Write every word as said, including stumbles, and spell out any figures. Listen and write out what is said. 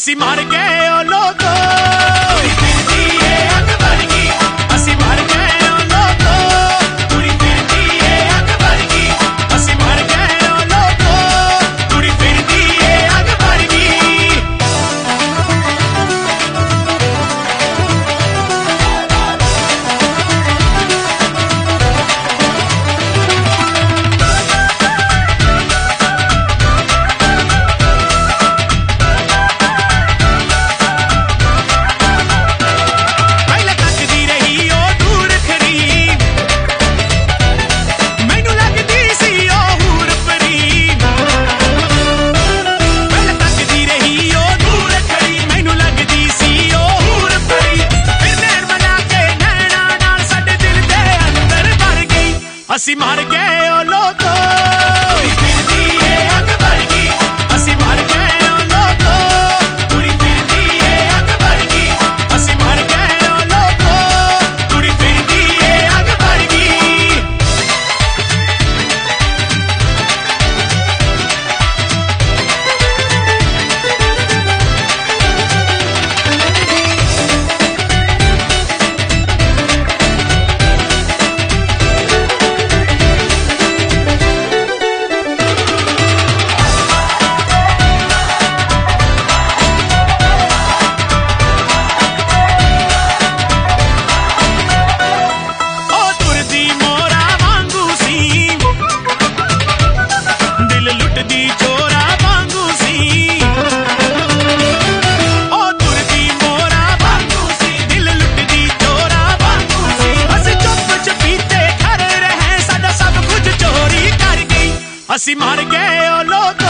ਅਸੀਂ ਮਰ ਗਏ ਓ ਲੋਕੋ ਕੁੜੀ ਫਿਰਦੀ ਏ ਅੱਗ ਵਰਗੀ ਅਸੀਂ ਮਰ ਗਏ ਓ ਲੋਕੋ ਕੁੜੀ ਫਿਰਦੀ ਏ ਅੱਗ ਵਰਗੀ ਅਸੀਂ ਮਰ ਗਏ ਓ ਲੋਕੋ ਕੁੜੀ ਫਿਰਦੀ ਏ ਅੱਗ ਵਰਗੀ ਅਸੀਂ ਮਰ ਗਏ ਓ ਲੋਕੋ ਕੁੜੀ ਫਿਰਦੀ ਏ ਅੱਗ ਵਰਗੀ ਅਸੀਂ ਮਰ ਗਏ ਓ ਲੋਕੋ ਕੁੜੀ ਫਿਰਦੀ ਏ ਅੱਗ ਵਰਗੀ ਅਸੀਂ ਮਰ ਗਏ ਓ ਲੋਕੋ ਕੁੜੀ ਫਿਰਦੀ ਏ ਅੱਗ ਵਰਗੀ ਅਸੀਂ ਮਰ ਗਏ ਓ ਲੋਕੋ